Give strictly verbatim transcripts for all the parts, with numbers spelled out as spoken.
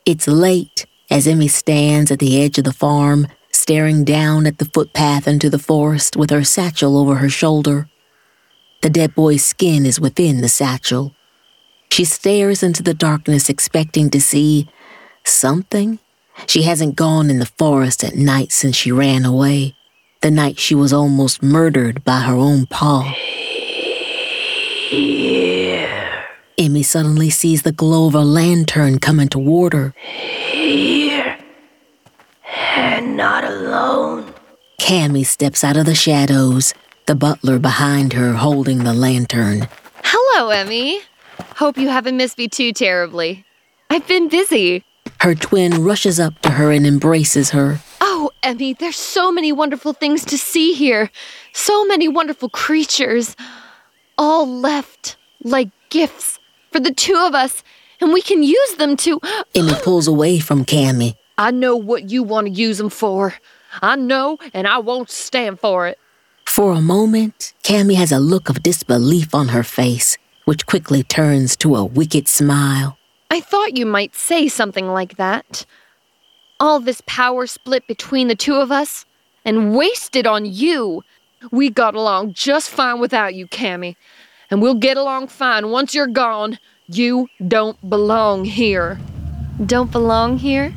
It's late as Emmy stands at the edge of the farm, staring down at the footpath into the forest with her satchel over her shoulder. The dead boy's skin is within the satchel. She stares into the darkness, expecting to see something. She hasn't gone in the forest at night since she ran away, the night she was almost murdered by her own paw. Here. Emmy suddenly sees the glow of a lantern coming toward her. Here. And not alone. Cammy steps out of the shadows, the butler behind her holding the lantern. Hello, Emmy. Hope you haven't missed me too terribly. I've been busy. Her twin rushes up to her and embraces her. Oh, Emmy, there's so many wonderful things to see here. So many wonderful creatures. All left like gifts for the two of us, and we can use them to... Emmy pulls away from Cammy. I know what you want to use them for. I know, and I won't stand for it. For a moment, Cammy has a look of disbelief on her face, which quickly turns to a wicked smile. I thought you might say something like that. All this power split between the two of us and wasted on you. We got along just fine without you, Cammy. And we'll get along fine once you're gone. You don't belong here. Don't belong here?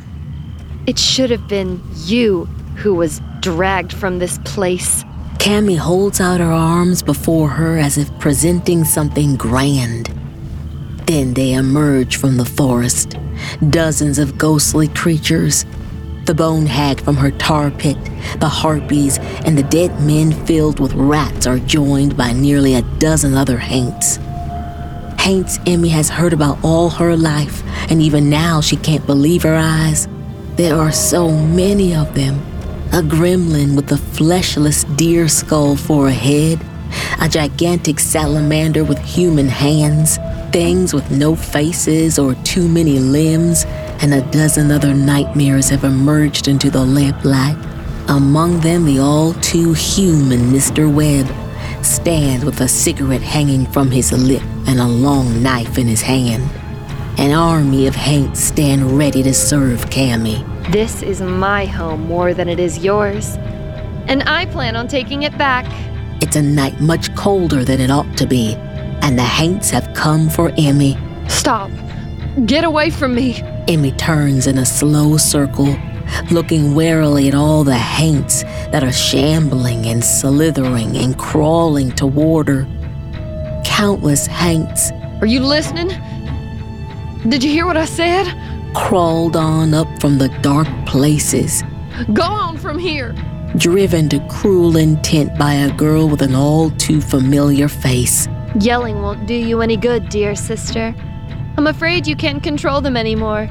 It should have been you who was dragged from this place. Cammy holds out her arms before her as if presenting something grand. Then they emerge from the forest, dozens of ghostly creatures. The bone hag from her tar pit, the harpies, and the dead men filled with rats are joined by nearly a dozen other haints. Haints Emmy has heard about all her life, and even now she can't believe her eyes. There are so many of them. A gremlin with a fleshless deer skull for a head, a gigantic salamander with human hands, things with no faces or too many limbs, and a dozen other nightmares have emerged into the lamplight. Among them, the all-too-human Mister Webb stands with a cigarette hanging from his lip and a long knife in his hand. An army of haints stand ready to serve Cammy. This is my home more than it is yours, and I plan on taking it back. It's a night much colder than it ought to be, and the haints have come for Emmy. Stop. Get away from me. Emmy turns in a slow circle, looking warily at all the haints that are shambling and slithering and crawling toward her. Countless haints. Are you listening? Did you hear what I said? Crawled on up from the dark places. Go on from here. Driven to cruel intent by a girl with an all-too-familiar face. Yelling won't do you any good, dear sister. I'm afraid you can't control them anymore.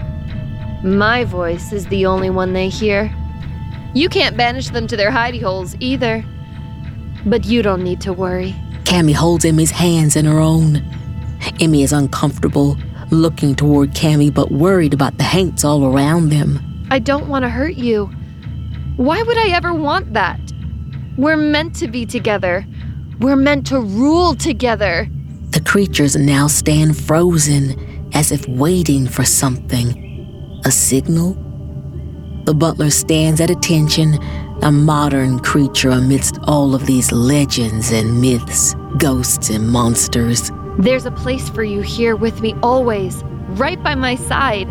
My voice is the only one they hear. You can't banish them to their hidey holes either. But you don't need to worry. Cammy holds Emmy's hands in her own. Emmy is uncomfortable, looking toward Cammy but worried about the haints all around them. I don't want to hurt you. Why would I ever want that? We're meant to be together. We're meant to rule together. The creatures now stand frozen, as if waiting for something. A signal? The butler stands at attention, a modern creature amidst all of these legends and myths, ghosts and monsters. There's a place for you here with me always, right by my side.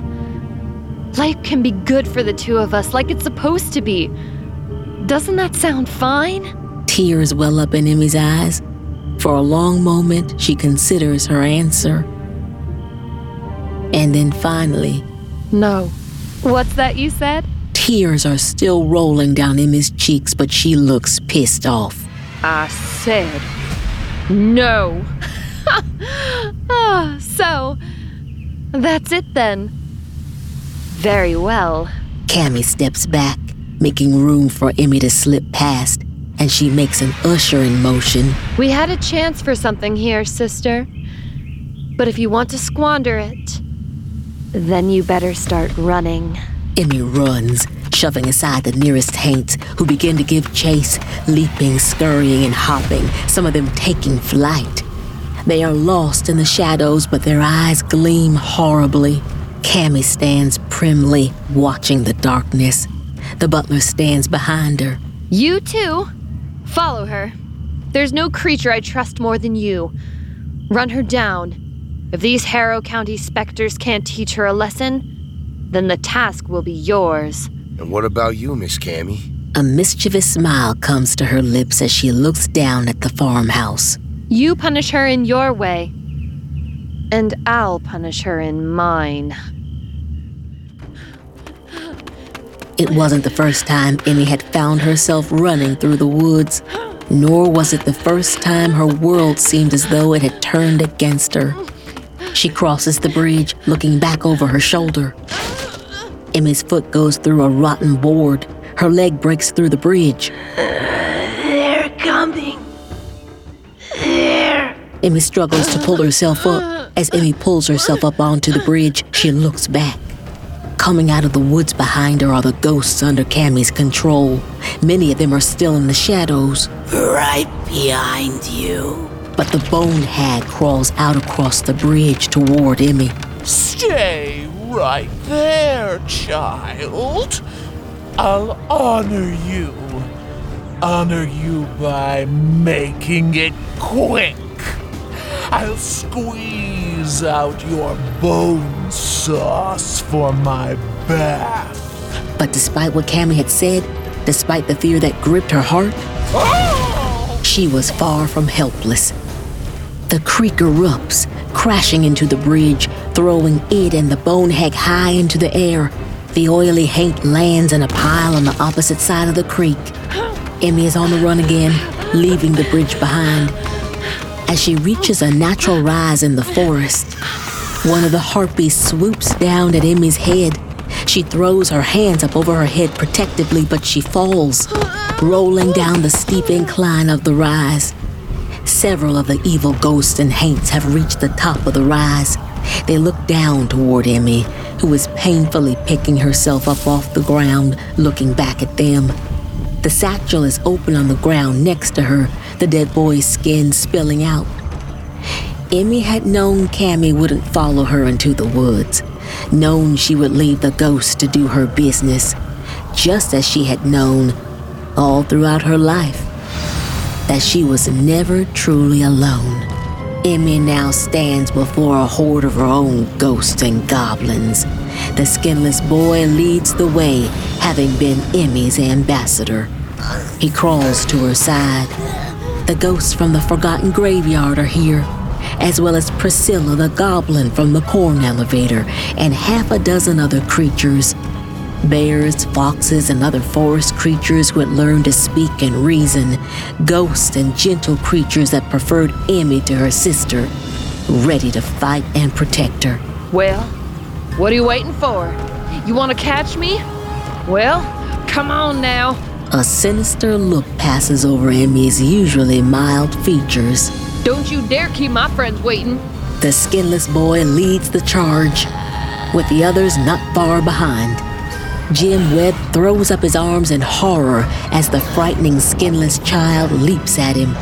Life can be good for the two of us, like it's supposed to be. Doesn't that sound fine? Tears well up in Emmy's eyes. For a long moment, she considers her answer. And then finally... No. What's that you said? Tears are still rolling down Emmy's cheeks, but she looks pissed off. I said no. Ah, so, that's it then. Very well. Cammy steps back, making room for Emmy to slip past, and she makes an ushering motion. We had a chance for something here, sister. But if you want to squander it, then you better start running. Emmy runs, shoving aside the nearest haints, who begin to give chase, leaping, scurrying, and hopping, some of them taking flight. They are lost in the shadows, but their eyes gleam horribly. Cammy stands primly, watching the darkness. The butler stands behind her. You too. Follow her. There's no creature I trust more than you. Run her down. If these Harrow County specters can't teach her a lesson, then the task will be yours. And what about you, Miss Cammy? A mischievous smile comes to her lips as she looks down at the farmhouse. You punish her in your way, and I'll punish her in mine. It wasn't the first time Emmy had found herself running through the woods, nor was it the first time her world seemed as though it had turned against her. She crosses the bridge, looking back over her shoulder. Emmy's foot goes through a rotten board. Her leg breaks through the bridge. They're coming. There. Emmy struggles to pull herself up. As Emmy pulls herself up onto the bridge, she looks back. Coming out of the woods behind her are the ghosts under Cammy's control. Many of them are still in the shadows. Right behind you. But the bone hag crawls out across the bridge toward Emmy. Stay right there, child. I'll honor you. Honor you by making it quick. I'll squeeze out your bone sauce for my bath. But despite what Cammy had said, despite the fear that gripped her heart, Oh! she was far from helpless. The creek erupts, crashing into the bridge, throwing it and the bone hag high into the air. The oily haint lands in a pile on the opposite side of the creek. Emmy is on the run again, leaving the bridge behind. As she reaches a natural rise in the forest, one of the harpies swoops down at Emmy's head. She throws her hands up over her head protectively, but she falls, rolling down the steep incline of the rise. Several of the evil ghosts and haints have reached the top of the rise. They look down toward Emmy, who is painfully picking herself up off the ground, looking back at them. The satchel is open on the ground next to her, the dead boy's skin spilling out. Emmy had known Cammy wouldn't follow her into the woods, known she would leave the ghost to do her business, just as she had known, all throughout her life, that she was never truly alone. Emmy now stands before a horde of her own ghosts and goblins. The skinless boy leads the way, having been Emmy's ambassador. He crawls to her side. The ghosts from the forgotten graveyard are here, as well as Priscilla the goblin from the corn elevator, and half a dozen other creatures. Bears, foxes, and other forest creatures who had learned to speak and reason. Ghosts and gentle creatures that preferred Emmy to her sister, ready to fight and protect her. Well, what are you waiting for? You want to catch me? Well, come on now. A sinister look passes over Emmy's usually mild features. Don't you dare keep my friends waiting. The skinless boy leads the charge, with the others not far behind. Jim Webb throws up his arms in horror as the frightening skinless child leaps at him.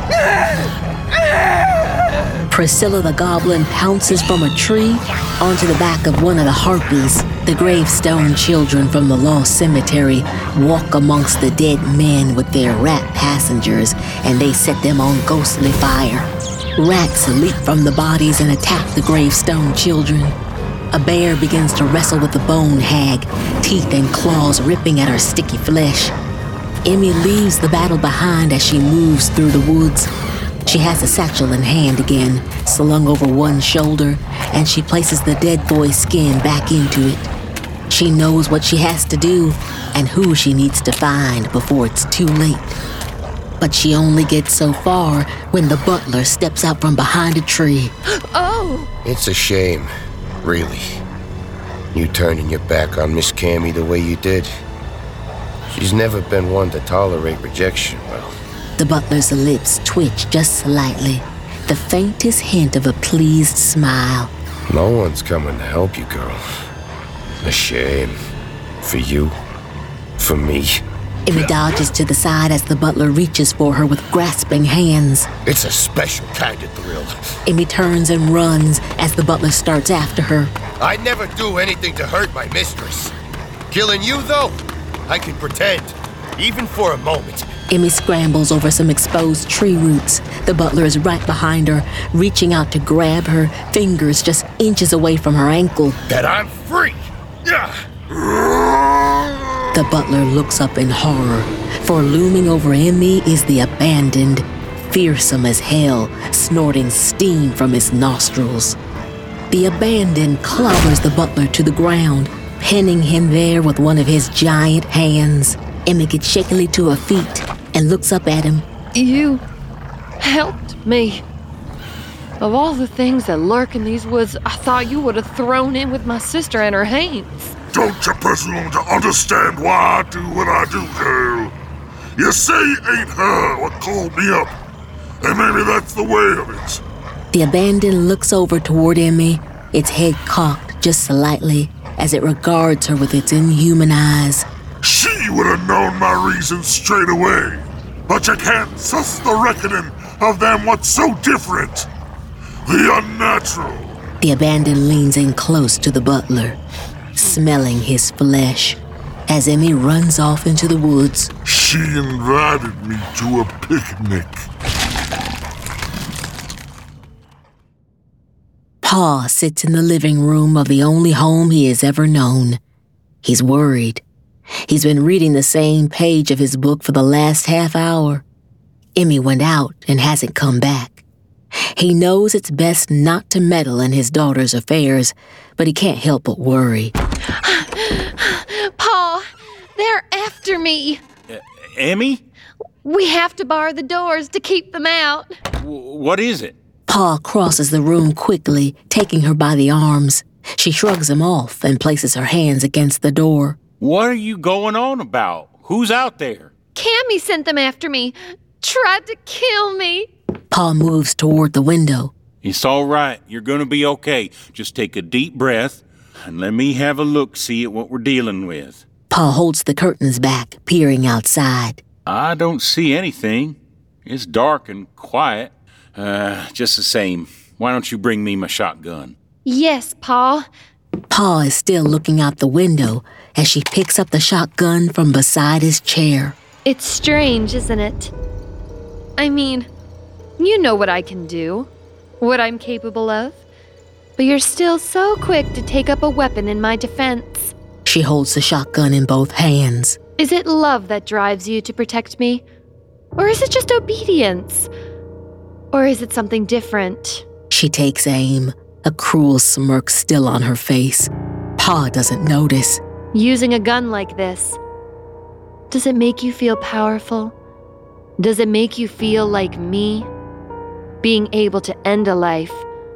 Priscilla the goblin pounces from a tree onto the back of one of the harpies. The gravestone children from the lost cemetery walk amongst the dead men with their rat passengers, and they set them on ghostly fire. Rats leap from the bodies and attack the gravestone children. A bear begins to wrestle with the bone hag, teeth and claws ripping at her sticky flesh. Emmy leaves the battle behind as she moves through the woods. She has a satchel in hand again, slung over one shoulder, and she places the dead boy's skin back into it. She knows what she has to do and who she needs to find before it's too late. But she only gets so far when the butler steps out from behind a tree. Oh! It's a shame, really. You turning your back on Miss Cammy the way you did. She's never been one to tolerate rejection, well. The butler's lips twitch just slightly, the faintest hint of a pleased smile. No one's coming to help you, girl. A shame. For you. For me. Emmy dodges to the side as the butler reaches for her with grasping hands. It's a special kind of thrill. Emmy turns and runs as the butler starts after her. I'd never do anything to hurt my mistress. Killing you, though, I can pretend, even for a moment. Emmy scrambles over some exposed tree roots. The butler is right behind her, reaching out to grab her, fingers just inches away from her ankle. That I'm free! Yeah. The butler looks up in horror, for looming over Emmy is the abandoned, fearsome as hell, snorting steam from his nostrils. The abandoned clobbers the butler to the ground, pinning him there with one of his giant hands. Emmy gets shakily to her feet and looks up at him. You helped me. Of all the things that lurk in these woods, I thought you would have thrown in with my sister and her Haines. Don't you presume to understand why I do what I do, girl. You say it ain't her what called me up, and maybe that's the way of it. The abandoned looks over toward Emmy, its head cocked just slightly as it regards her with its inhuman eyes. She would have known my reasons straight away, but you can't suss the reckoning of them what's so different. The unnatural. The abandoned leans in close to the butler, smelling his flesh, as Emmy runs off into the woods. She invited me to a picnic. Pa sits in the living room of the only home he has ever known. He's worried. He's been reading the same page of his book for the last half hour. Emmy went out and hasn't come back. He knows it's best not to meddle in his daughter's affairs, but he can't help but worry. Pa, they're after me. Uh, Emmy? We have to bar the doors to keep them out. W- what is it? Pa crosses the room quickly, taking her by the arms. She shrugs him off and places her hands against the door. What are you going on about? Who's out there? Cammy sent them after me. Tried to kill me. Pa moves toward the window. It's all right. You're going to be okay. Just take a deep breath and let me have a look-see at what we're dealing with. Pa holds the curtains back, peering outside. I don't see anything. It's dark and quiet. Uh, just the same. Why don't you bring me my shotgun? Yes, Pa. Pa is still looking out the window as she picks up the shotgun from beside his chair. It's strange, isn't it? I mean, you know what I can do, what I'm capable of, but you're still so quick to take up a weapon in my defense. She holds the shotgun in both hands. Is it love that drives you to protect me? Or is it just obedience? Or is it something different? She takes aim, a cruel smirk still on her face. Pa doesn't notice. Using a gun like this, does it make you feel powerful? Does it make you feel like me? Being able to end a life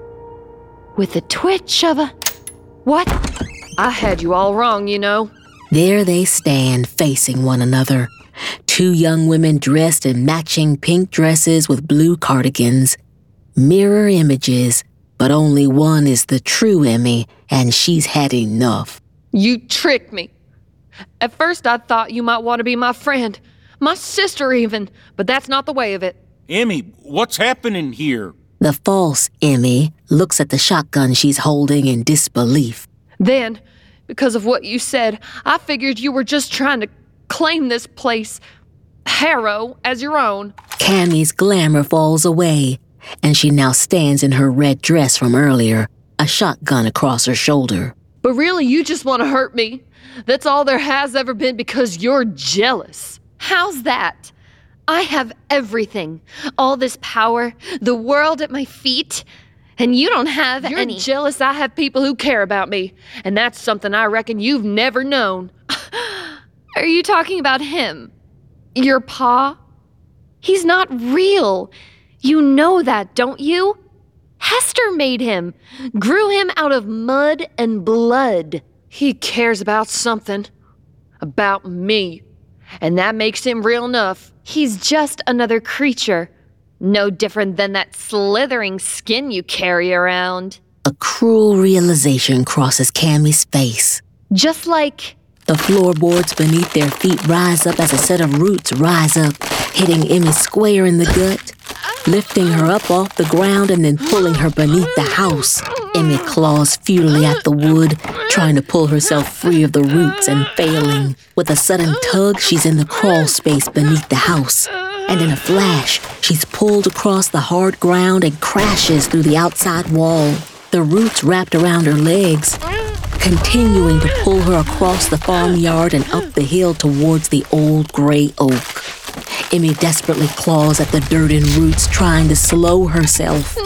with the twitch of a... What? I had you all wrong, you know. There they stand, facing one another. Two young women dressed in matching pink dresses with blue cardigans. Mirror images, but only one is the true Emmy, and she's had enough. You tricked me. At first I thought you might want to be my friend, my sister even, but that's not the way of it. Emmy, what's happening here? The false Emmy looks at the shotgun she's holding in disbelief. Then, because of what you said, I figured you were just trying to claim this place, Harrow, as your own. Cammy's glamour falls away, and she now stands in her red dress from earlier, a shotgun across her shoulder. But really, you just want to hurt me. That's all there has ever been because you're jealous. How's that? I have everything. All this power, the world at my feet, and you don't have you're any. You're jealous I have people who care about me, and that's something I reckon you've never known. Are you talking about him? Your pa? He's not real. You know that, don't you? Hester made him, grew him out of mud and blood. He cares about something. About me. And that makes him real enough. He's just another creature. No different than that slithering skin you carry around. A cruel realization crosses Cammy's face. Just like... The floorboards beneath their feet rise up as a set of roots rise up, hitting Emmy square in the gut. lifting her up off the ground and then pulling her beneath the house. Emmy claws futilely at the wood, trying to pull herself free of the roots and failing. With a sudden tug, she's in the crawl space beneath the house. And in a flash, she's pulled across the hard ground and crashes through the outside wall. The roots wrapped around her legs, continuing to pull her across the farmyard and up the hill towards the old gray oak. Emmy desperately claws at the dirt and roots, trying to slow herself.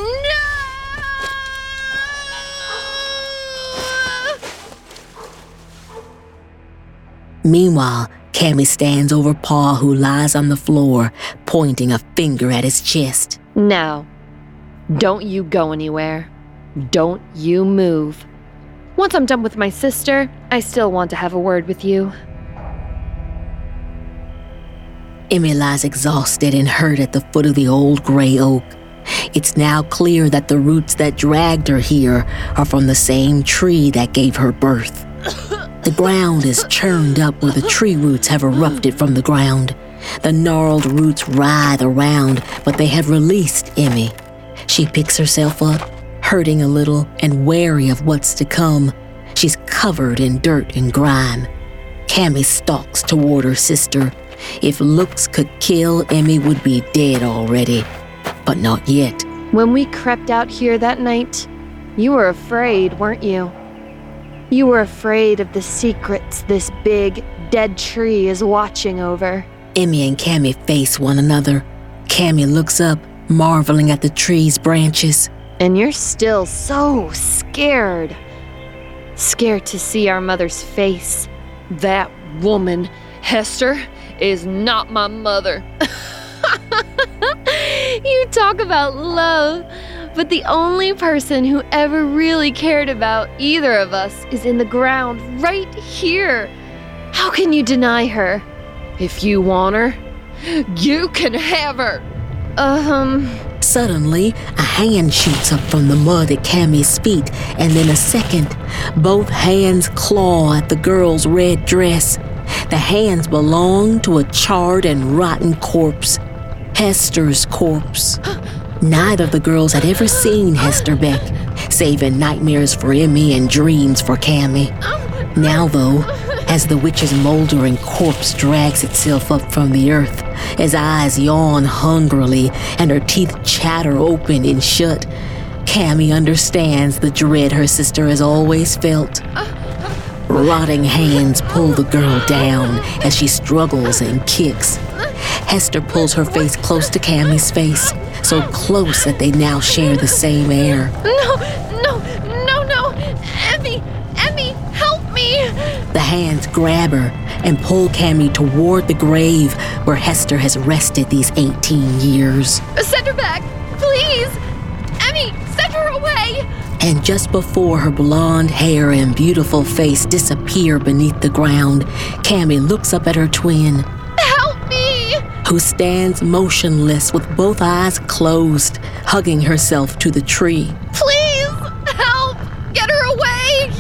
Meanwhile, Cammy stands over Pa, who lies on the floor, pointing a finger at his chest. Now, don't you go anywhere. Don't you move. Once I'm done with my sister, I still want to have a word with you. Emmy lies exhausted and hurt at the foot of the old gray oak. It's now clear that the roots that dragged her here are from the same tree that gave her birth. The ground is churned up where the tree roots have erupted from the ground. The gnarled roots writhe around, but they have released Emmy. She picks herself up, hurting a little and wary of what's to come. She's covered in dirt and grime. Cammy stalks toward her sister. If looks could kill, Emmy would be dead already. But not yet. When we crept out here that night, you were afraid, weren't you? You were afraid of the secrets this big, dead tree is watching over. Emmy and Cammy face one another. Cammy looks up, marveling at the tree's branches. And you're still so scared. Scared to see our mother's face. That woman, Hester, is not my mother. You talk about love, but the only person who ever really cared about either of us is in the ground right here. How can you deny her? If you want her, you can have her. Um... Suddenly, a hand shoots up from the mud at Cammy's feet, and then a second, both hands claw at the girl's red dress. The hands belong to a charred and rotten corpse. Hester's corpse. Neither of the girls had ever seen Hester Beck, save in nightmares for Emmy and dreams for Cammy. Now, though, as the witch's moldering corpse drags itself up from the earth, as eyes yawn hungrily and her teeth chatter open and shut, Cammy understands the dread her sister has always felt. Rotting hands pull the girl down as she struggles and kicks. Hester pulls her face close to Cammy's face, so close that they now share the same air. No, no, no, no! Emmy, Emmy, help me! The hands grab her and pull Cammy toward the grave where Hester has rested these eighteen years. Send her back, please! Emmy, send her away! And just before her blonde hair and beautiful face disappear beneath the ground, Cammy looks up at her twin, Help me! who stands motionless with both eyes closed, hugging herself to the tree. Please, help! Get her away!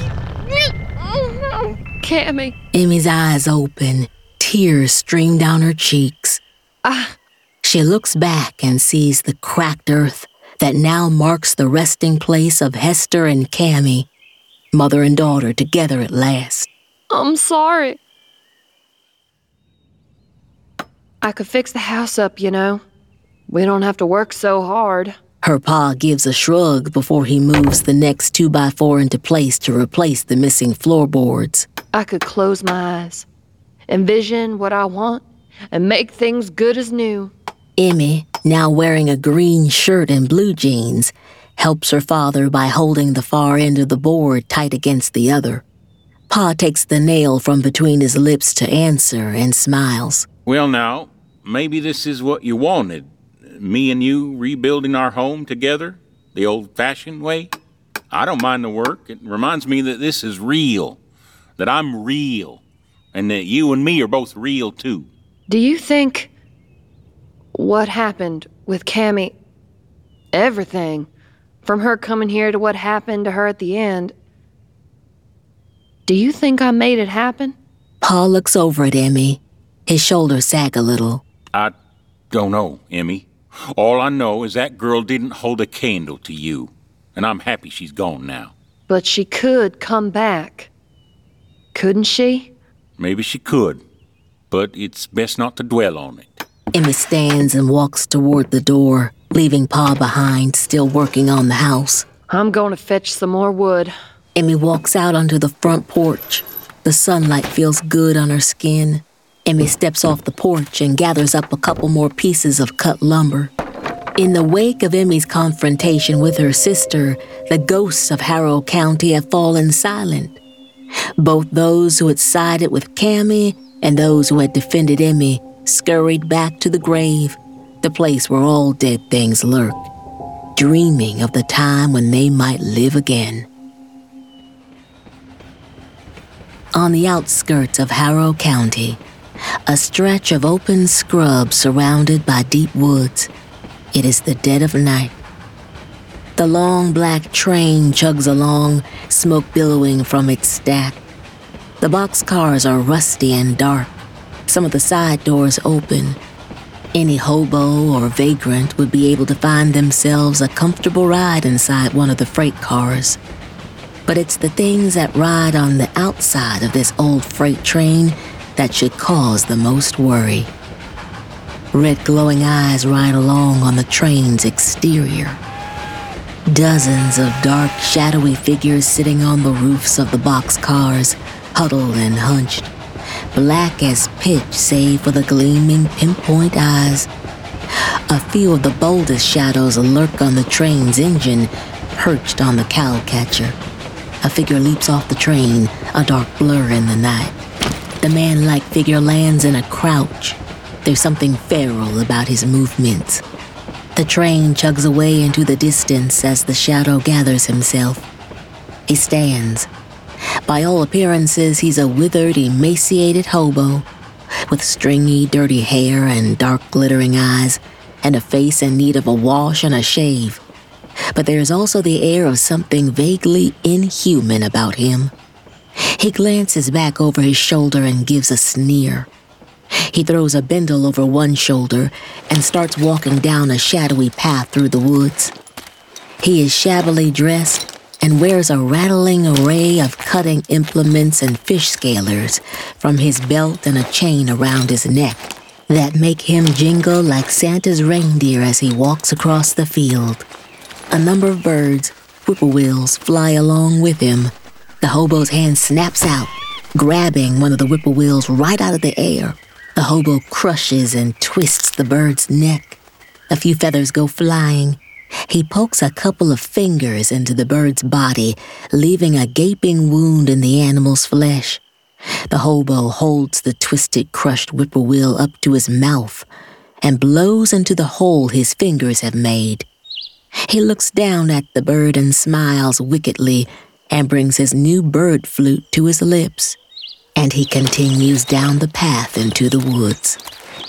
Cammy. Emmy's eyes open, tears stream down her cheeks. Ah. She looks back and sees the cracked earth that now marks the resting place of Hester and Cammy, mother and daughter together at last. I'm sorry. I could fix the house up, you know. We don't have to work so hard. Her pa gives a shrug before he moves the next two by four into place to replace the missing floorboards. I could close my eyes, envision what I want, and make things good as new. Emmy, now wearing a green shirt and blue jeans, helps her father by holding the far end of the board tight against the other. Pa takes the nail from between his lips to answer and smiles. Well, now, maybe this is what you wanted. Me and you rebuilding our home together, the old-fashioned way. I don't mind the work. It reminds me that this is real, that I'm real, and that you and me are both real, too. Do you think what happened with Cammy, everything, from her coming here to what happened to her at the end, do you think I made it happen? Pa looks over at Emmy. His shoulders sag a little. I don't know, Emmy. All I know is that girl didn't hold a candle to you, and I'm happy she's gone now. But she could come back. Couldn't she? Maybe she could, but it's best not to dwell on it. Emmy stands and walks toward the door, leaving Pa behind, still working on the house. I'm going to fetch some more wood. Emmy walks out onto the front porch. The sunlight feels good on her skin. Emmy steps off the porch and gathers up a couple more pieces of cut lumber. In the wake of Emmy's confrontation with her sister, the ghosts of Harrow County have fallen silent. Both those who had sided with Cammy and those who had defended Emmy scurried back to the grave, the place where all dead things lurk, dreaming of the time when they might live again. On the outskirts of Harrow County, a stretch of open scrub surrounded by deep woods. It is the dead of night. The long black train chugs along, smoke billowing from its stack. The boxcars are rusty and dark. Some of the side doors open. Any hobo or vagrant would be able to find themselves a comfortable ride inside one of the freight cars. But it's the things that ride on the outside of this old freight train that should cause the most worry. Red glowing eyes ride along on the train's exterior. Dozens of dark, shadowy figures sitting on the roofs of the boxcars, huddled and hunched, black as pitch save for the gleaming pinpoint eyes. A few of the boldest shadows lurk on the train's engine, perched on the cowcatcher. A figure leaps off the train, a dark blur in the night. The man-like figure lands in a crouch. There's something feral about his movements. The train chugs away into the distance as the shadow gathers himself. He stands. By all appearances, he's a withered, emaciated hobo, with stringy, dirty hair and dark, glittering eyes, and a face in need of a wash and a shave. But there's also the air of something vaguely inhuman about him. He glances back over his shoulder and gives a sneer. He throws a bindle over one shoulder and starts walking down a shadowy path through the woods. He is shabbily dressed and wears a rattling array of cutting implements and fish scalers from his belt and a chain around his neck that make him jingle like Santa's reindeer as he walks across the field. A number of birds, whippoorwills, fly along with him. The hobo's hand snaps out, grabbing one of the whippoorwills right out of the air. The hobo crushes and twists the bird's neck. A few feathers go flying. He pokes a couple of fingers into the bird's body, leaving a gaping wound in the animal's flesh. The hobo holds the twisted, crushed whippoorwill up to his mouth and blows into the hole his fingers have made. He looks down at the bird and smiles wickedly and brings his new bird flute to his lips, and he continues down the path into the woods.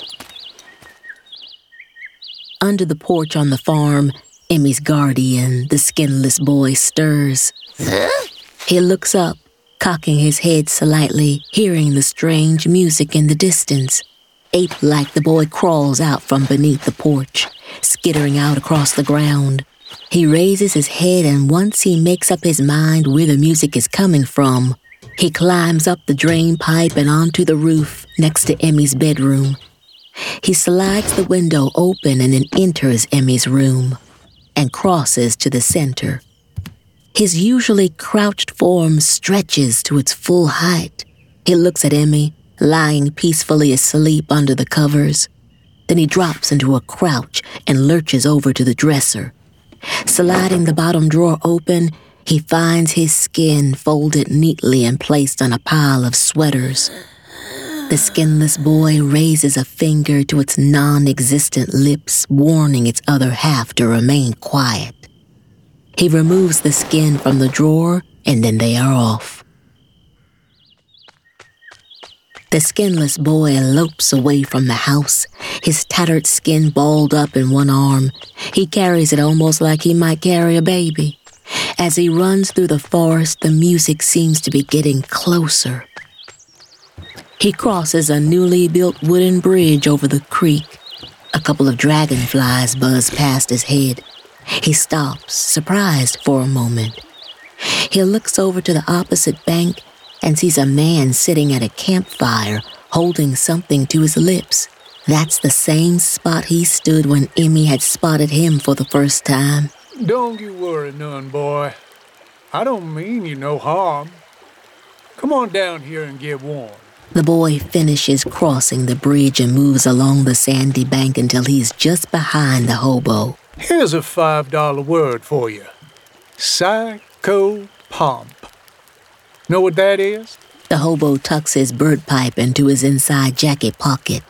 Under the porch on the farm, Emmy's guardian, the skinless boy, stirs. He looks up, cocking his head slightly, hearing the strange music in the distance. Ape-like, the boy crawls out from beneath the porch, skittering out across the ground. He raises his head, and once he makes up his mind where the music is coming from, he climbs up the drain pipe and onto the roof next to Emmy's bedroom. He slides the window open and then enters Emmy's room and crosses to the center. His usually crouched form stretches to its full height. He looks at Emmy, lying peacefully asleep under the covers. Then he drops into a crouch and lurches over to the dresser. Sliding the bottom drawer open, he finds his skin folded neatly and placed on a pile of sweaters. The skinless boy raises a finger to its non-existent lips, warning its other half to remain quiet. He removes the skin from the drawer, and then they are off. The skinless boy elopes away from the house, his tattered skin balled up in one arm. He carries it almost like he might carry a baby. As he runs through the forest, the music seems to be getting closer. He crosses a newly built wooden bridge over the creek. A couple of dragonflies buzz past his head. He stops, surprised for a moment. He looks over to the opposite bank and sees a man sitting at a campfire holding something to his lips. That's the same spot he stood when Emmy had spotted him for the first time. Don't you worry none, boy. I don't mean you no harm. Come on down here and get warm. The boy finishes crossing the bridge and moves along the sandy bank until he's just behind the hobo. Here's a five dollar word for you. Psycho-pomp. Know what that is? The hobo tucks his bird pipe into his inside jacket pocket.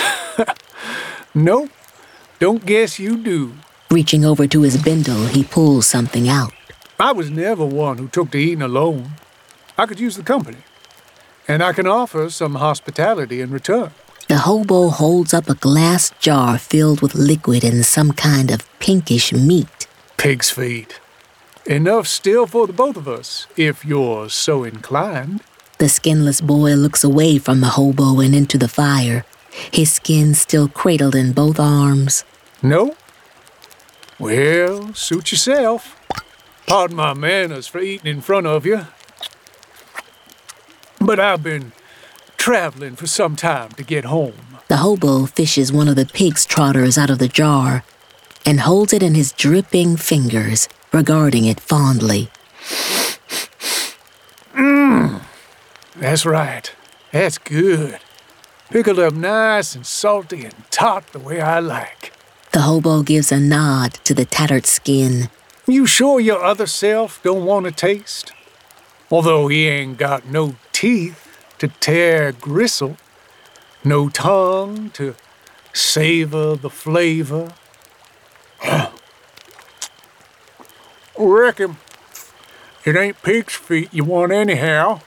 Nope. Don't guess you do. Reaching over to his bindle, he pulls something out. I was never one who took to eating alone. I could use the company. And I can offer some hospitality in return. The hobo holds up a glass jar filled with liquid and some kind of pinkish meat. Pig's feet. Enough still for the both of us, if you're so inclined. The skinless boy looks away from the hobo and into the fire, his skin still cradled in both arms. No? Well, suit yourself. Pardon my manners for eating in front of you. But I've been traveling for some time to get home. The hobo fishes one of the pig's trotters out of the jar and holds it in his dripping fingers, regarding it fondly. Mmm. That's right. That's good. Pickled up nice and salty and tart the way I like. The hobo gives a nod to the tattered skin. You sure your other self don't want to taste? Although he ain't got no teeth to tear gristle, no tongue to savor the flavor. Reckon it ain't pig's feet you want anyhow.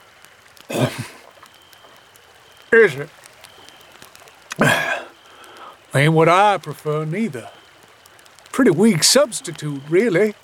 Is it? Ain't what I prefer neither. Pretty weak substitute, really.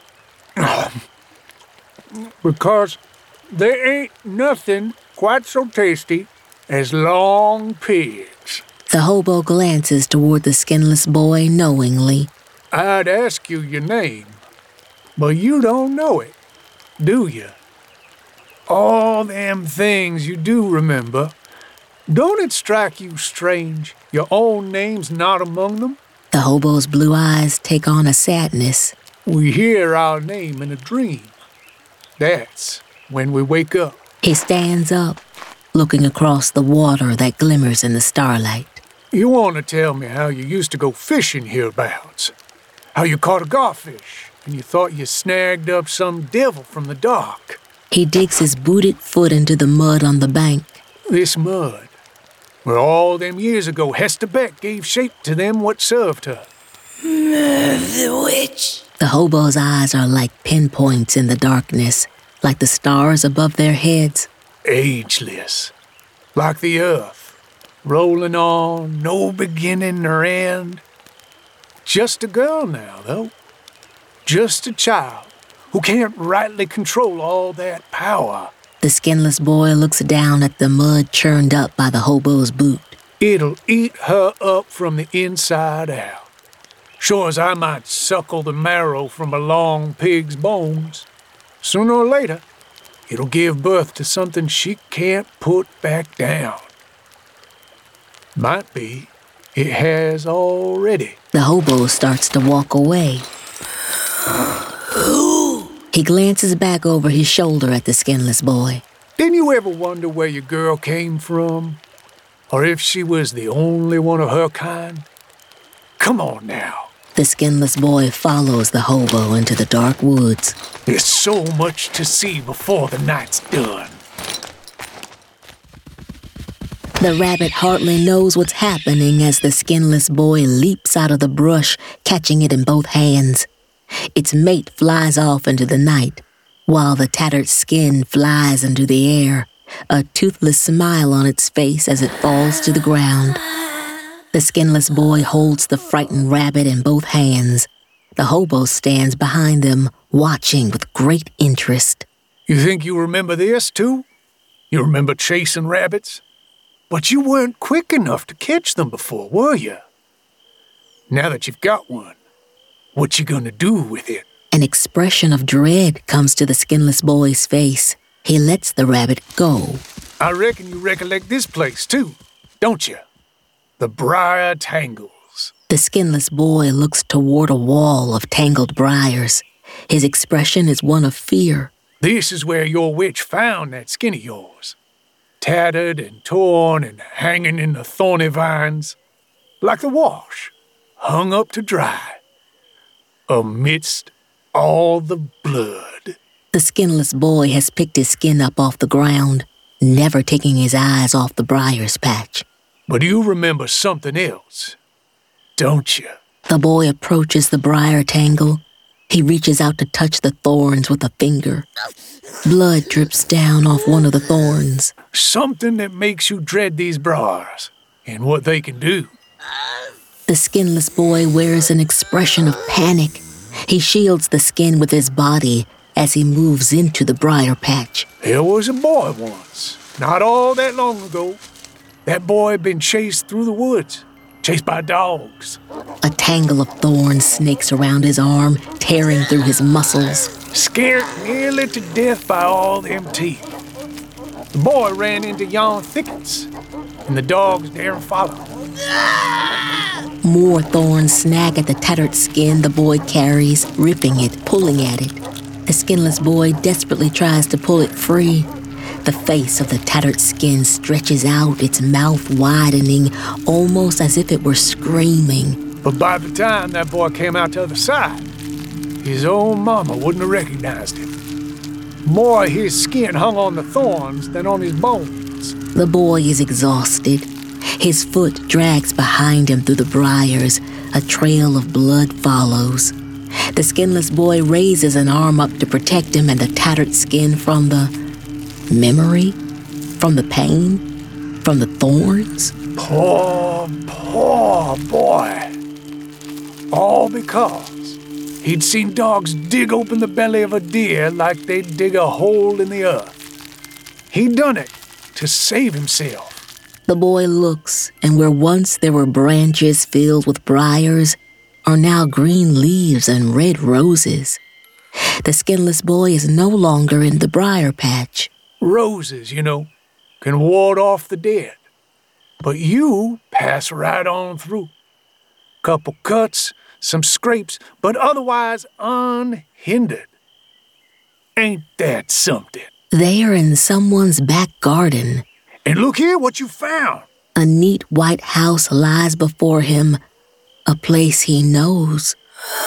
Because there ain't nothing quite so tasty as long pigs. The hobo glances toward the skinless boy knowingly. I'd ask you your name, but you don't know it, do you? All them things you do remember. Don't it strike you strange your own name's not among them? The hobo's blue eyes take on a sadness. We hear our name in a dream. That's when we wake up. He stands up, looking across the water that glimmers in the starlight. You want to tell me how you used to go fishing hereabouts? How you caught a garfish and you thought you snagged up some devil from the dock? He digs his booted foot into the mud on the bank. This mud, where all them years ago Hester Beck gave shape to them what served her. The witch. The hobo's eyes are like pinpoints in the darkness, like the stars above their heads. Ageless, like the earth, rolling on, no beginning nor end. Just a girl now, though. Just a child who can't rightly control all that power. The skinless boy looks down at the mud churned up by the hobo's boot. It'll eat her up from the inside out. Sure as I might suckle the marrow from a long pig's bones, sooner or later, it'll give birth to something she can't put back down. Might be it has already. The hobo starts to walk away. He glances back over his shoulder at the skinless boy. Didn't you ever wonder where your girl came from? Or if she was the only one of her kind? Come on now. The skinless boy follows the hobo into the dark woods. There's so much to see before the night's done. The rabbit hardly knows what's happening as the skinless boy leaps out of the brush, catching it in both hands. Its mate flies off into the night, while the tattered skin flies into the air, a toothless smile on its face as it falls to the ground. The skinless boy holds the frightened rabbit in both hands. The hobo stands behind them, watching with great interest. You think you remember this, too? You remember chasing rabbits? But you weren't quick enough to catch them before, were you? Now that you've got one, what you gonna do with it? An expression of dread comes to the skinless boy's face. He lets the rabbit go. I reckon you recollect this place, too, don't you? The Briar Tangles. The skinless boy looks toward a wall of tangled briars. His expression is one of fear. This is where your witch found that skin of yours. Tattered and torn and hanging in the thorny vines. Like the wash, hung up to dry. Amidst all the blood. The skinless boy has picked his skin up off the ground, never taking his eyes off the briars patch. But you remember something else, don't you? The boy approaches the briar tangle. He reaches out to touch the thorns with a finger. Blood drips down off one of the thorns. Something that makes you dread these briars and what they can do. The skinless boy wears an expression of panic. He shields the skin with his body as he moves into the briar patch. There was a boy once, not all that long ago. That boy had been chased through the woods, chased by dogs. A tangle of thorns snakes around his arm, tearing through his muscles. Scared nearly to death by all them teeth. The boy ran into yon thickets, and the dogs daren't follow. More thorns snag at the tattered skin the boy carries, ripping it, pulling at it. The skinless boy desperately tries to pull it free. The face of the tattered skin stretches out, its mouth widening, almost as if it were screaming. But by the time that boy came out the other side, his own mama wouldn't have recognized him. More his skin hung on the thorns than on his bones. The boy is exhausted. His foot drags behind him through the briars. A trail of blood follows. The skinless boy raises an arm up to protect him and the tattered skin from the memory, from the pain, from the thorns. Poor, poor boy. All because he'd seen dogs dig open the belly of a deer like they'd dig a hole in the earth. He'd done it to save himself. The boy looks, and where once there were branches filled with briars, are now green leaves and red roses. The skinless boy is no longer in the briar patch. Roses, you know, can ward off the dead. But you pass right on through. Couple cuts, some scrapes, but otherwise unhindered. Ain't that something? They are in someone's back garden. And look here what you found. A neat white house lies before him, a place he knows.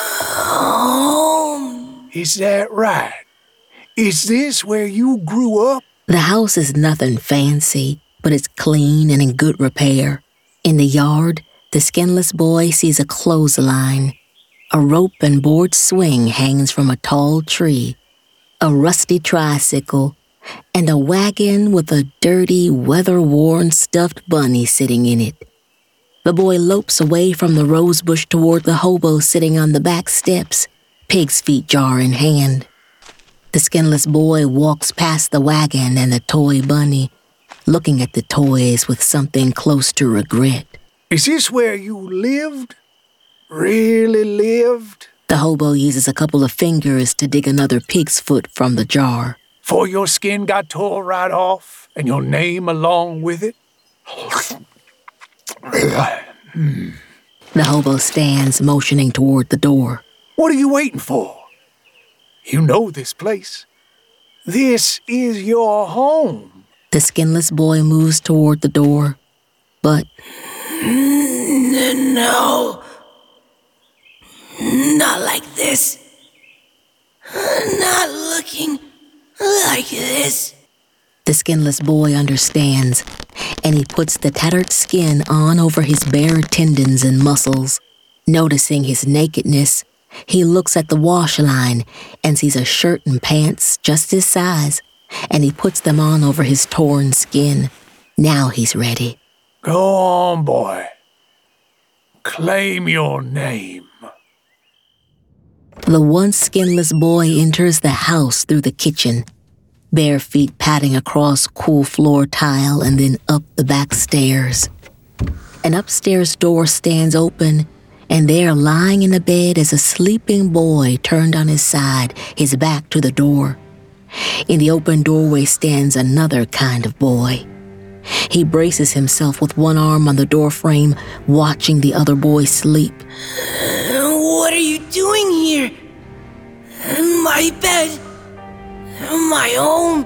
Home. Is that right? Is this where you grew up? The house is nothing fancy, but it's clean and in good repair. In the yard, the skinless boy sees a clothesline. A rope and board swing hangs from a tall tree, a rusty tricycle, and a wagon with a dirty, weather-worn stuffed bunny sitting in it. The boy lopes away from the rosebush toward the hobo sitting on the back steps, pig's feet jar in hand. The skinless boy walks past the wagon and the toy bunny, looking at the toys with something close to regret. Is this where you lived? Really lived? The hobo uses a couple of fingers to dig another pig's foot from the jar. Before your skin got tore right off, and your name along with it? The hobo stands, motioning toward the door. What are you waiting for? You know this place. This is your home. The skinless boy moves toward the door, but... No. Not like this. Not looking like this. The skinless boy understands, and he puts the tattered skin on over his bare tendons and muscles. Noticing his nakedness, he looks at the wash line and sees a shirt and pants just his size, and he puts them on over his torn skin. Now he's ready. Go on, boy. Claim your name. The once skinless boy enters the house through the kitchen, bare feet padding across cool floor tile and then up the back stairs. An upstairs door stands open, And there, lying in the bed, is a sleeping boy turned on his side, his back to the door. In the open doorway stands another kind of boy. He braces himself with one arm on the doorframe, watching the other boy sleep. What are you doing here? My bed. My home.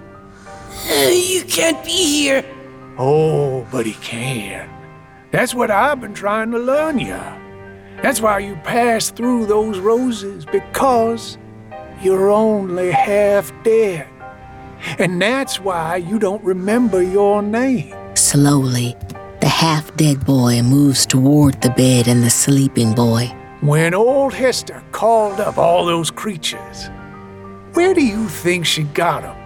You can't be here. Oh, but he can. That's what I've been trying to learn you. That's why you pass through those roses, because you're only half dead. And that's why you don't remember your name. Slowly, the half-dead boy moves toward the bed and the sleeping boy. When old Hester called up all those creatures, where do you think she got them?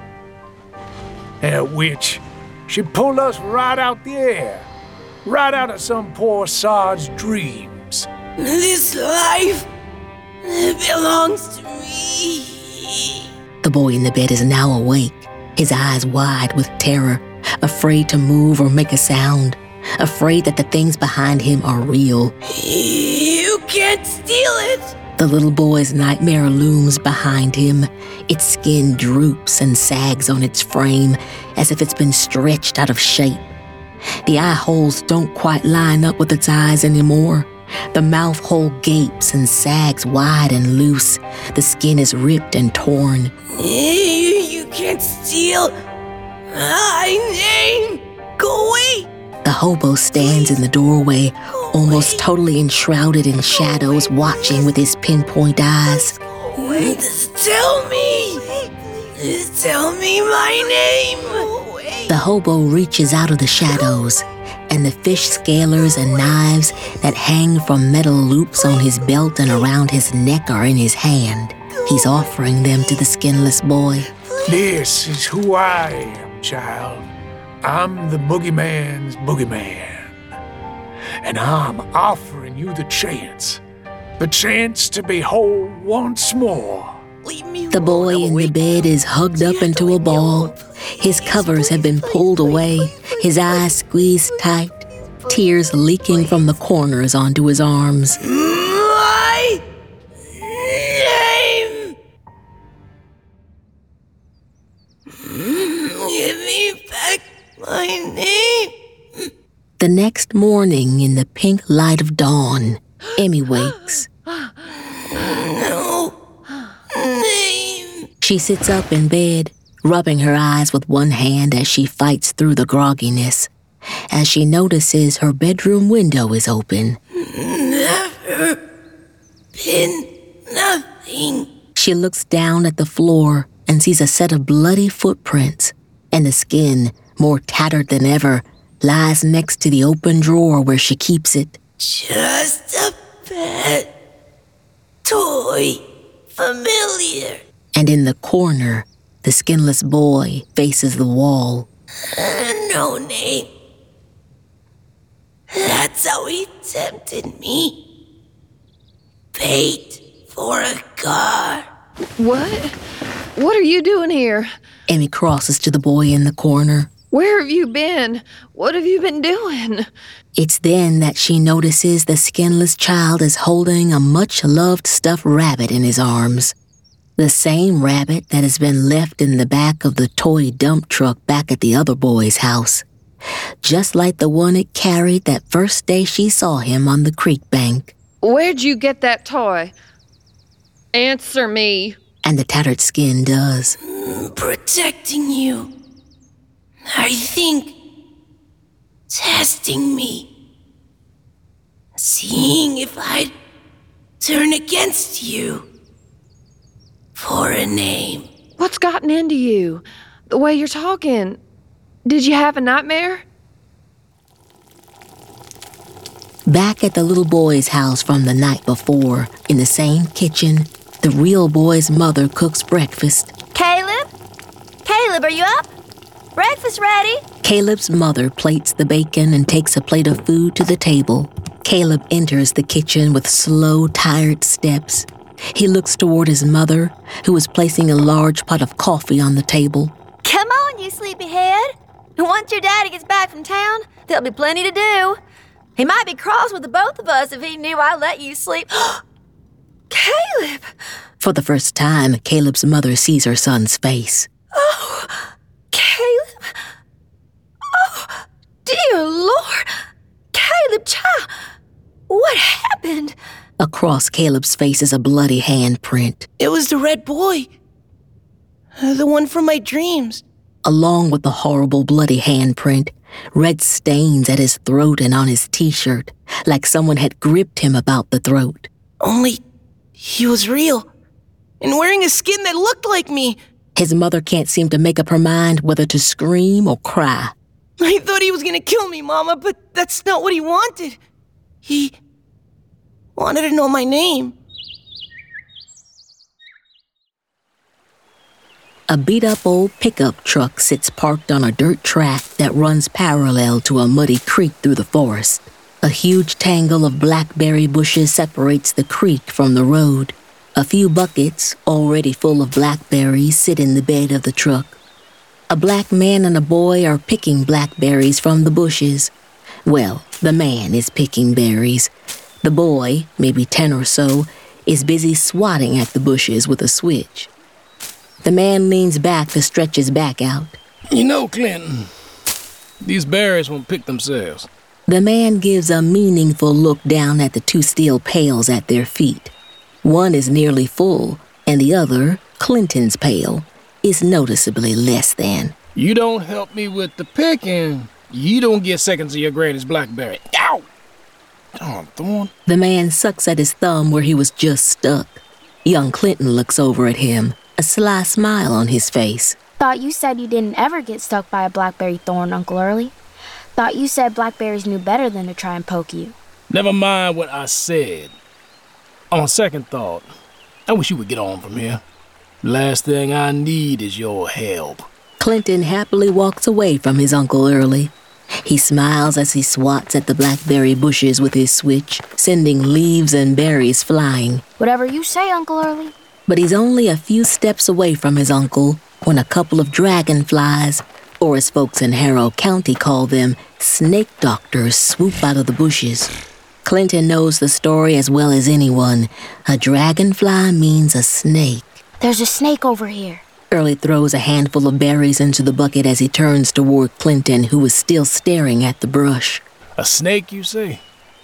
At which, she pulled us right out the air, right out of some poor sod's dreams. This life belongs to me. The boy in the bed is now awake, his eyes wide with terror, afraid to move or make a sound, afraid that the things behind him are real. You can't steal it. The little boy's nightmare looms behind him. Its skin droops and sags on its frame as if it's been stretched out of shape. The eye holes don't quite line up with its eyes anymore. The mouth hole gapes and sags wide and loose. The skin is ripped and torn. You can't steal my name. Go away. The hobo stands in the doorway, almost totally enshrouded in shadows, watching with his pinpoint eyes. Tell me. Tell me my name. The hobo reaches out of the shadows, and the fish scalers and knives that hang from metal loops on his belt and around his neck are in his hand. He's offering them to the skinless boy. This is who I am, child. I'm the boogeyman's boogeyman. And I'm offering you the chance. The chance to be whole once more. The boy in the bed is hugged up into a ball. His covers have been pulled away, his eyes squeezed tight, tears leaking from the corners onto his arms. My name. Give me back my name. The next morning, in the pink light of dawn, Emmy wakes. No name. She sits up in bed, rubbing her eyes with one hand as she fights through the grogginess. As she notices her bedroom window is open. Never been nothing. She looks down at the floor and sees a set of bloody footprints, and the skin, more tattered than ever, lies next to the open drawer where she keeps it. Just a pet toy, familiar. And in the corner, the skinless boy faces the wall. Uh, no name. That's how he tempted me. Bait for a car. What? What are you doing here? Emmy crosses to the boy in the corner. Where have you been? What have you been doing? It's then that she notices the skinless child is holding a much-loved stuffed rabbit in his arms. The same rabbit that has been left in the back of the toy dump truck back at the other boy's house. Just like the one it carried that first day she saw him on the creek bank. Where'd you get that toy? Answer me. And the tattered skin does. Protecting you. I think testing me. Seeing if I'd turn against you. For a name. What's gotten into you? The way you're talking. Did you have a nightmare? Back at the little boy's house from the night before, in the same kitchen, the real boy's mother cooks breakfast. Caleb? Caleb, are you up? Breakfast ready. Caleb's mother plates the bacon and takes a plate of food to the table. Caleb enters the kitchen with slow, tired steps. He looks toward his mother, who is placing a large pot of coffee on the table. Come on, you sleepyhead. Once your daddy gets back from town, there'll be plenty to do. He might be cross with the both of us if he knew I let you sleep. Caleb! For the first time, Caleb's mother sees her son's face. Oh, Caleb! Oh, dear Lord! Caleb, child! What happened? Across Caleb's face is a bloody handprint. It was the red boy. Uh, the one from my dreams. Along with the horrible bloody handprint, red stains at his throat and on his t-shirt, like someone had gripped him about the throat. Only he was real, and wearing a skin that looked like me. His mother can't seem to make up her mind whether to scream or cry. I thought he was gonna kill me, Mama, but that's not what he wanted. He wanted to know my name. A beat-up old pickup truck sits parked on a dirt track that runs parallel to a muddy creek through the forest. A huge tangle of blackberry bushes separates the creek from the road. A few buckets, already full of blackberries, sit in the bed of the truck. A black man and a boy are picking blackberries from the bushes. Well, the man is picking berries. The boy, maybe ten or so, is busy swatting at the bushes with a switch. The man leans back to stretch his back out. You know, Clinton, these berries won't pick themselves. The man gives a meaningful look down at the two steel pails at their feet. One is nearly full, and the other, Clinton's pail, is noticeably less than. You don't help me with the picking, you don't get seconds of your granny's blackberry. Ow! Darn Thorn. The man sucks at his thumb where he was just stuck. Young Clinton looks over at him, a sly smile on his face. Thought you said you didn't ever get stuck by a blackberry thorn, Uncle Early. Thought you said blackberries knew better than to try and poke you. Never mind what I said. On second thought, I wish you would get on from here. Last thing I need is your help. Clinton happily walks away from his Uncle Early. He smiles as he swats at the blackberry bushes with his switch, sending leaves and berries flying. Whatever you say, Uncle Early. But he's only a few steps away from his uncle when a couple of dragonflies, or as folks in Harrow County call them, snake doctors, swoop out of the bushes. Clinton knows the story as well as anyone. A dragonfly means a snake. There's a snake over here. Early throws a handful of berries into the bucket as he turns toward Clinton, who is still staring at the brush. A snake, you say?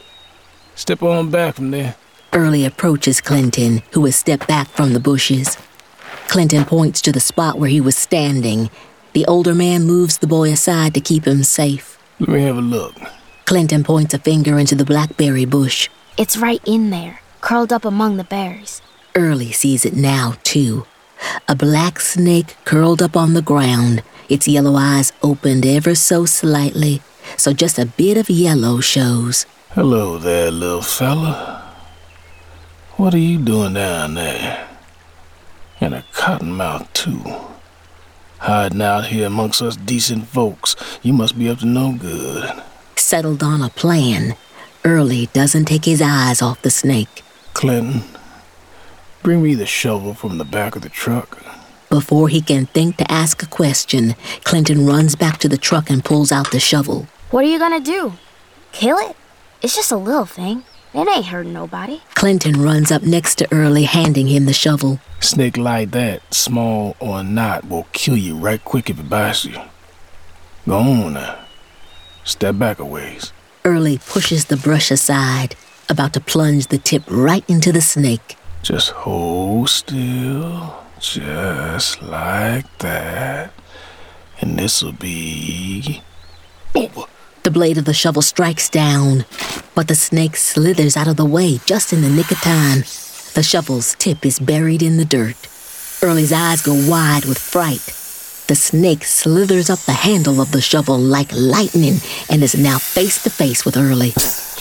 Step on back from there. Early approaches Clinton, who has stepped back from the bushes. Clinton points to the spot where he was standing. The older man moves the boy aside to keep him safe. Let me have a look. Clinton points a finger into the blackberry bush. It's right in there, curled up among the berries. Early sees it now, too. A black snake curled up on the ground, its yellow eyes opened ever so slightly, so just a bit of yellow shows. Hello there, little fella. What are you doing down there? And a cottonmouth, too. Hiding out here amongst us decent folks. You must be up to no good. Settled on a plan, Early doesn't take his eyes off the snake. Clinton, bring me the shovel from the back of the truck. Before he can think to ask a question, Clinton runs back to the truck and pulls out the shovel. What are you gonna do? Kill it? It's just a little thing. It ain't hurting nobody. Clinton runs up next to Early, handing him the shovel. Snake like that, small or not, will kill you right quick if it bites you. Go on now. Step back a ways. Early pushes the brush aside, about to plunge the tip right into the snake. Just hold still, just like that. And this'll be over. The blade of the shovel strikes down, but the snake slithers out of the way just in the nick of time. The shovel's tip is buried in the dirt. Early's eyes go wide with fright. The snake slithers up the handle of the shovel like lightning and is now face to face with Early.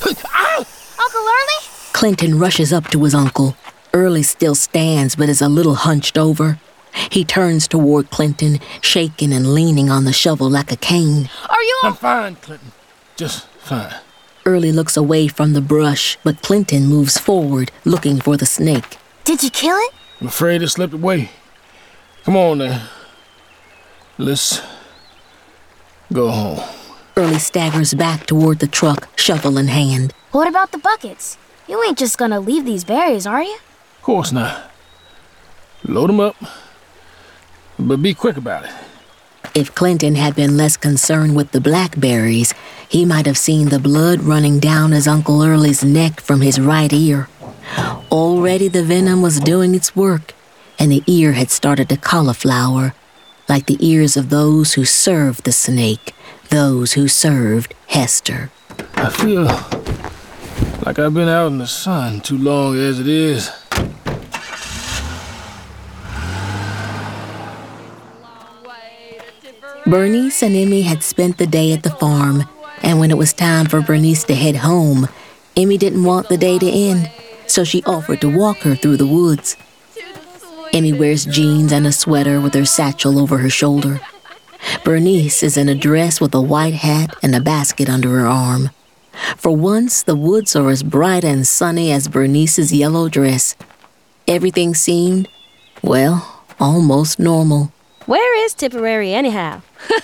Uncle Early? Clinton rushes up to his uncle. Early still stands but is a little hunched over. He turns toward Clinton, shaking and leaning on the shovel like a cane. Are you... I'm fine, Clinton. Just fine. Early looks away from the brush, but Clinton moves forward, looking for the snake. Did you kill it? I'm afraid it slipped away. Come on now. Let's go home. Early staggers back toward the truck, shovel in hand. What about the buckets? You ain't just gonna leave these berries, are you? Of course not. Load them up, but be quick about it. If Clinton had been less concerned with the blackberries, he might have seen the blood running down his Uncle Early's neck from his right ear. Already the venom was doing its work, and the ear had started to cauliflower, like the ears of those who served the snake, those who served Hester. I feel like I've been out in the sun too long as it is. Bernice and Emmy had spent the day at the farm, and when it was time for Bernice to head home, Emmy didn't want the day to end, so she offered to walk her through the woods. Emmy wears jeans and a sweater with her satchel over her shoulder. Bernice is in a dress with a white hat and a basket under her arm. For once, the woods are as bright and sunny as Bernice's yellow dress. Everything seemed, well, almost normal. Where is Tipperary anyhow?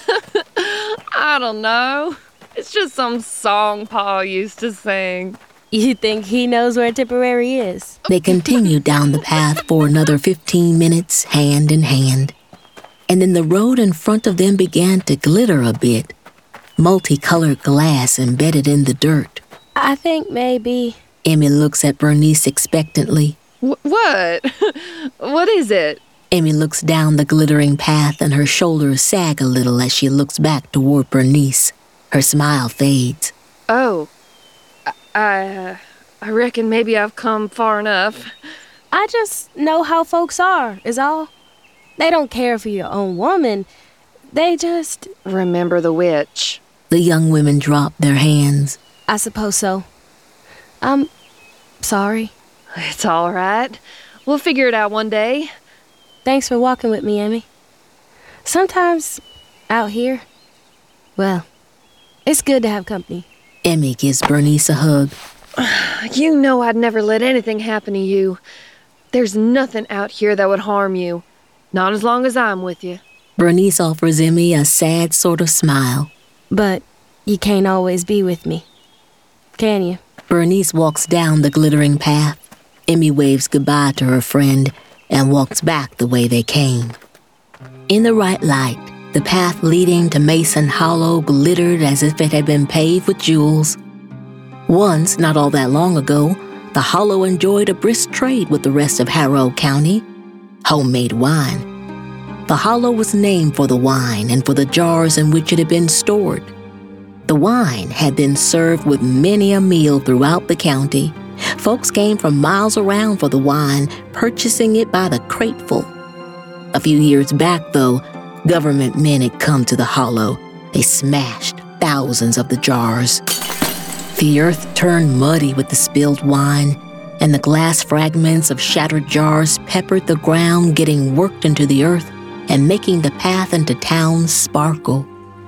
I don't know. It's just some song Pa used to sing. You think he knows where Tipperary is? They continued down the path for another fifteen minutes, hand in hand. And then the road in front of them began to glitter a bit. Multicolored glass embedded in the dirt. I think maybe... Emmy looks at Bernice expectantly. Wh- what? What is it? Emmy looks down the glittering path and her shoulders sag a little as she looks back toward Bernice. Her smile fades. Oh, I, uh, I reckon maybe I've come far enough. I just know how folks are, is all. They don't care for your own woman. They just... Remember the witch. The young women drop their hands. I suppose so. I'm sorry. It's all right. We'll figure it out one day. Thanks for walking with me, Emmy. Sometimes, out here, well, it's good to have company. Emmy gives Bernice a hug. You know I'd never let anything happen to you. There's nothing out here that would harm you. Not as long as I'm with you. Bernice offers Emmy a sad sort of smile. But you can't always be with me, can you? Bernice walks down the glittering path. Emmy waves goodbye to her friend and walks back the way they came. In the right light, the path leading to Mason Hollow glittered as if it had been paved with jewels. Once, not all that long ago, the Hollow enjoyed a brisk trade with the rest of Harrow County. Homemade wine. The Hollow was named for the wine and for the jars in which it had been stored. The wine had been served with many a meal throughout the county. Folks came from miles around for the wine, purchasing it by the crateful. A few years back, though, government men had come to the Hollow. They smashed thousands of the jars. The earth turned muddy with the spilled wine, and the glass fragments of shattered jars peppered the ground, getting worked into the earth and making the path into town sparkle.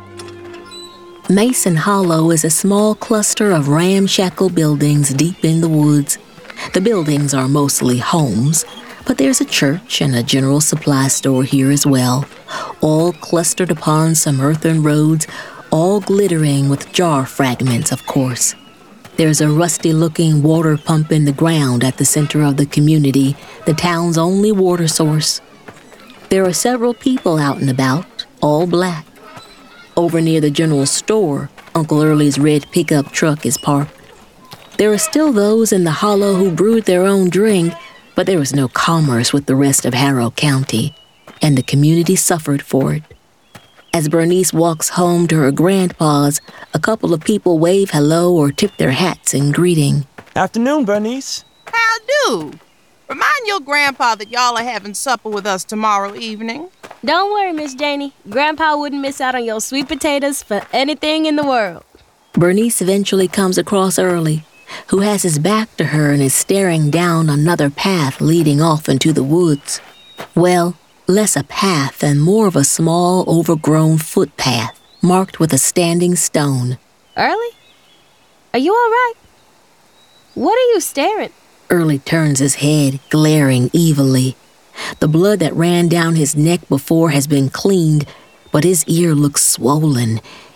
Mason Hollow is a small cluster of ramshackle buildings deep in the woods. The buildings are mostly homes, but there's a church and a general supply store here as well, all clustered upon some earthen roads, all glittering with jar fragments, of course. There's a rusty-looking water pump in the ground at the center of the community, the town's only water source. There are several people out and about, all black. Over near the general store, Uncle Early's red pickup truck is parked. There are still those in the Hollow who brewed their own drink, but there was no commerce with the rest of Harrow County, and the community suffered for it. As Bernice walks home to her grandpa's, a couple of people wave hello or tip their hats in greeting. Afternoon, Bernice. How do? Remind your grandpa that y'all are having supper with us tomorrow evening. Don't worry, Miss Janie. Grandpa wouldn't miss out on your sweet potatoes for anything in the world. Bernice eventually comes across Early, who has his back to her and is staring down another path leading off into the woods. Well, less a path and more of a small, overgrown footpath, marked with a standing stone. Early? Are you all right? What are you staring? Early turns his head, glaring evilly. The blood that ran down his neck before has been cleaned, but his ear looks swollen,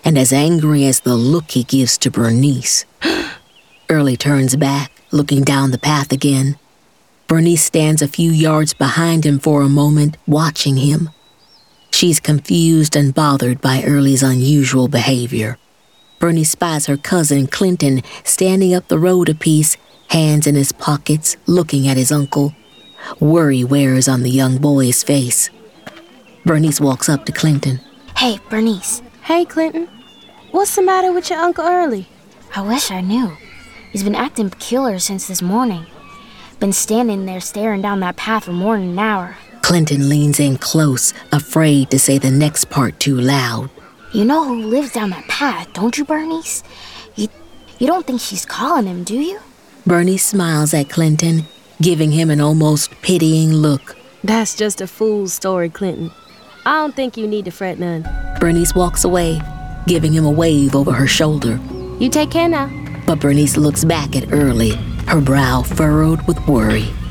and as angry as the look he gives to Bernice. Early turns back, looking down the path again. Bernice stands a few yards behind him for a moment, watching him. She's confused and bothered by Early's unusual behavior. Bernice spies her cousin Clinton standing up the road a piece, hands in his pockets, looking at his uncle. Worry wears on the young boy's face. Bernice walks up to Clinton. Hey, Bernice. Hey, Clinton. What's the matter with your Uncle Early? I wish I knew. He's been acting peculiar since this morning. Been standing there staring down that path for more than an hour. Clinton leans in close, afraid to say the next part too loud. You know who lives down that path, don't you, Bernice? You, you don't think she's calling him, do you? Bernice smiles at Clinton, giving him an almost pitying look. That's just a fool's story, Clinton. I don't think you need to fret none. Bernice walks away, giving him a wave over her shoulder. You take care now. But Bernice looks back at Early, her brow furrowed with worry.